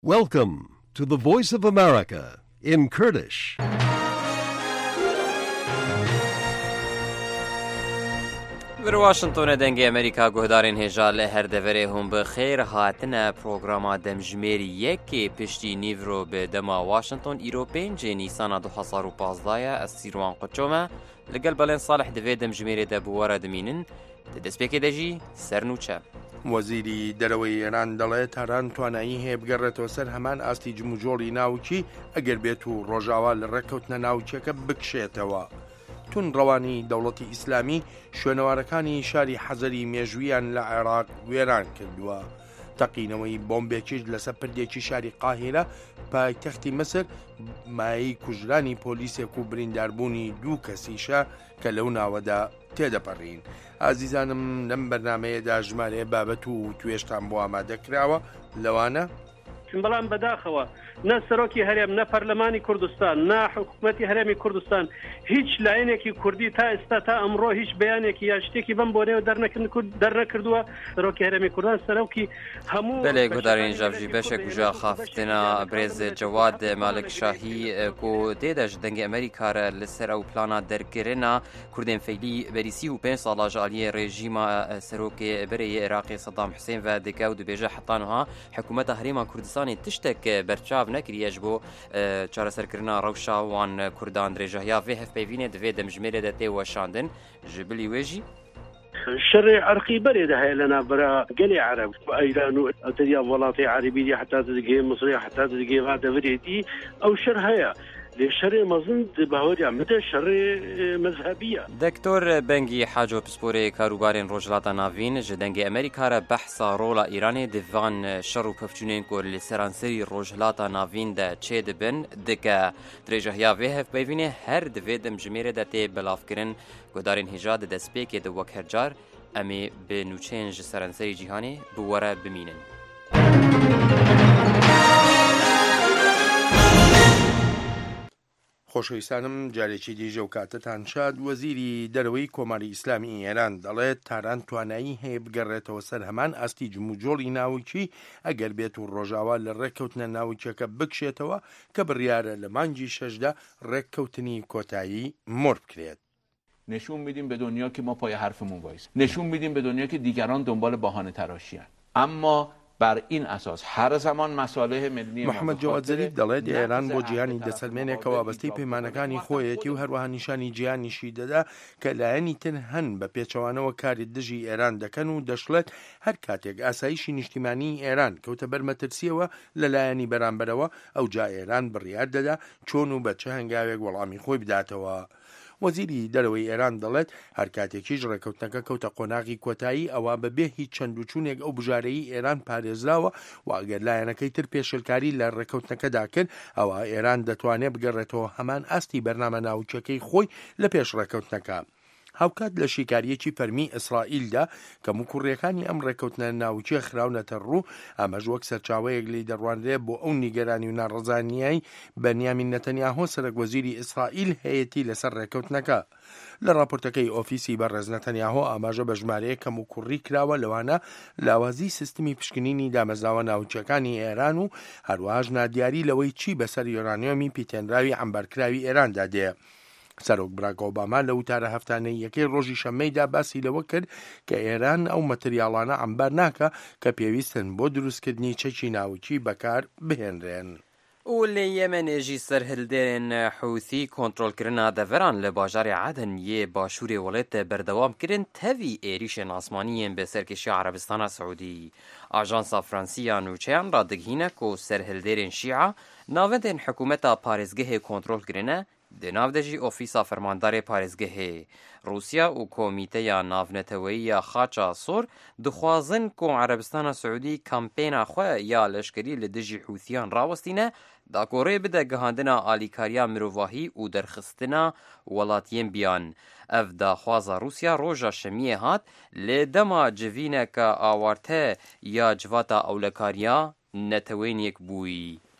Welcome to the Voice of America in Kurdish. در واشنطن دنگ امریکا گهدارین هجا لهر دوره هم بخیر هاتنه پروگراما دمجمێری یەکێ پشتی نیڤرۆ بە دەما واشنطن ئیرۆ پێنجێ نیسانە 2015 ئە سیروان قوچۆمە لەگەڵ بەڵێن ساڵح دەوێ دەمجمێرێدا بوەرە دەمینن دەستپێکێ دەژی سەرنوچە وەزیری دەرەوەی ئێران دەڵێت هەران توانایی هەیە بگەڕێتەوە سەر هەمان ئاستی جموجۆڵی ناوچی ئەگەر بێت و ڕۆژاوا لە ڕێککەوتنە ناوچەکە بکشێتەوە. تون ڕەوانی دەوڵەتی ئیسلامی شوێنەوارەکانی شاری حەزەری مێژوویان لە عێراق وێران کردووە. تەقینەوەی بۆمبێکیش لەسەر پردێکی شاری قاهیرە پایتەختی مەسر مایی کوژرانی پۆلیسێک و برینداربوونی دوو کەسیشە کە لەو ناوەدا تێدەپەڕین. ئازیزانم لەم بەرنامەیەدا ژمارەیە بابەت و توێشتان بۆ ئامادەکراوە لەوانە بەڵام بەداخەوە نە سەرۆکی هەرێم نە پەرلەمانی کوردستان نە حکوومەتی هەرێمی کوردستان هیچ لایەنێکی کوردی تا ئێستا تا ئەمڕۆ هیچ بەیانێکی یا شتێکی بەم بۆنێەوە دەرنەکردووە. سەرۆکی هەرێمی کوردستان سەرۆکی هەموو بەلێ گودارین ژاڤژی بەشێک وژە خافتنە برێز جەواد مالک شاهی کو دێدەش دەنگی ئەمریکارە لەسەر ئەو پلانە دەرگرنە کوردێن فەیلی بەریسی و 5 ساڵە ژالیە ڕێژیمە سەرۆکی بەرەی عێراقی سەدام حوسێن و دەکا و دەبێژە حتانها حکوومەتە هەرێما کوردستانی تشتێک بەرچاو نەکریەش بۆ چارەسەرکردنا ڕەوشا وان کوردان درێژەهیا vê hevpeyvînê divê demjimêrê de tê weşandin ji bilî wê jî شەڕێ عەرقی بەرێدا هەیە لە ناوبەرە گەلی عەرەب ئەیران و ئەتەریا وڵاتی عەربی حتا دەگێ مصری حتا دەگێ ڕادەورێتی ئەو شەر هەیە لێ شەڕێ مەزن باوەریان مدە شەڕێ مەذهبیە. دکتۆر بەنگی حاجۆ پسپۆرێ کاروبارên ڕۆژهەڵاتە ناوین ji dengê ئەمریکارە بەحسا ڕۆڵە ئیرانê divan şer û pevçûnên ku li seranserî ڕۆژهەڵاتە ناوین de çê dibin dike dirêjehiya vê hevpeyvînê her divê demjimêrê de tê belavkirin guhdarên hêja di destpêkê de wek her car em ê bi nûçeyên ji seranserî cîhanê bi were bimînin. خۆشەویستانم جارێکی دیژە و کاتتان شاد. وەزیری دەرەوەی کۆماری ئیسلامی ئێران دەڵێت تاران توانایی هەیە بگەڕێتەوە سەر هەمان ئاستی جموجۆڵی ناوچی ئەگەر بێت و ڕۆژاوا لە ڕێککەوتنە ناوچەکە بکشێتەوە کە بڕیارە لە مانگی 6دا ڕێککەوتنی کۆتایی مۆر بکرێت. نشون میدیم به دنیا که ما پای حرفمون وایسیم. نشون میدیم به دنیا که دیگران دنبال بهانه تراشی هستند. اما بر این اساس هر زمان مصالح ملی محمد جواد ظریف دەڵێت ئێران بۆ جیهانی دەسەلمێنێکە وابەستەی پەیمانەکانی خۆیەتی و هەروەها نیشانی جیهانیشی دەدا کە لایەنی تر هەن بە پێچەوانەوە کاری دژی ئێران دەکەن و دەشڵێت هەر کاتێک ئاسایشی نیشتیمانی ئێران کەوتە بەرمەترسیەوە لە لایەنی بەرامبەرەوە ئەو جا ئێران بڕیار دەدا چۆن و بە چه هەنگاوێک وەڵامی خۆی بداتەوە. وەزیری دەرەوەی ئێران دەڵێت هەر کاتێکیش ڕێککەوتنەکە کەوتە قۆناغی کۆتایی ئەوە بەبێ هیچ چەند و چوونێک ئەو بژارەی ئێران پارێزراوە و ئەگەر لایەنەکەی تر پێشلکاری لە ڕێککەوتنەکەدا کرد ئەوە ئێران دەتوانێت بگەڕێتەوە هەمان ئاستی بەرنامە ناوچەکەی خۆی لە پێش ڕێککەوتنەکە. هاوکات لە شیکاریەکی فەرمی ئیسرائیلدا کە موکوڕیەکانی ئەم ڕێککەوتنە ناوچە خراونەتە ڕوو ئەمەش وەک سەرچاوەیەک لی دەڕوانرێت بۆ ئەو نیگەرانی و ناڕەزانیای بەنیامین نەتەنیاهۆ سەرۆکوەزیری ئیسرائیل هەیەتی لەسەر ڕێککەوتنەکە. لە راپۆرتەکەی ئۆفیسی بەڕێز نەتەنیاهۆ ئاماژە بە ژمارەیە کە موکوڕی کراوە لەوانە لاوازی سیستمی پشکنینی دامەزراوە ناوچەکانی ئێران و هەروەهاش نادیاری لەوەی چی بەسەر یۆرانیۆمی پیتێنراوی عەمبارکراوی ئێراندا دێ. سەرۆک براک ئۆباما لە وتارە هەفتانەی یەکەی ڕۆژی شەممەیدا باسی لەوە کرد کە ئێران ئەو مەتریاڵانە عەمبار ناکە کە پێویستن بۆ دروستکردنی چەکی ناوچی بەکار بهێنرێن. و لە یەمەنێژی سەرهەڵدێرên حوثی کۆنتڕۆلکردنا دەڤەران لە باژارێ عەدن یê باشوورê وڵێت بەردەوام kirin tevî êrişên asmaniyên bi serkêşiya Erebistana Siûdî. Ajansa Fransiya nûçeyan radigihîne ku serhildêrên Şîa navendên hikûmeta parêzgehê kontrol kirine di nav de jî ofîsa fermandarê parêzgehê. Rûsya û Komîteya Navnetewîya Xaça Sor dixwazin ku Erebistana Siûdî kampêna xwe ya leşkerî li dijî Hûthiyan rawestîne da ku rê bide gihandina alîkariya mirovahî û derxistina welatiyên biyan. Ev daxwaza Rûsya roja şemiyê hat lê dema civîneka awarte ya civata ewlekariya netewêniyek bûyî.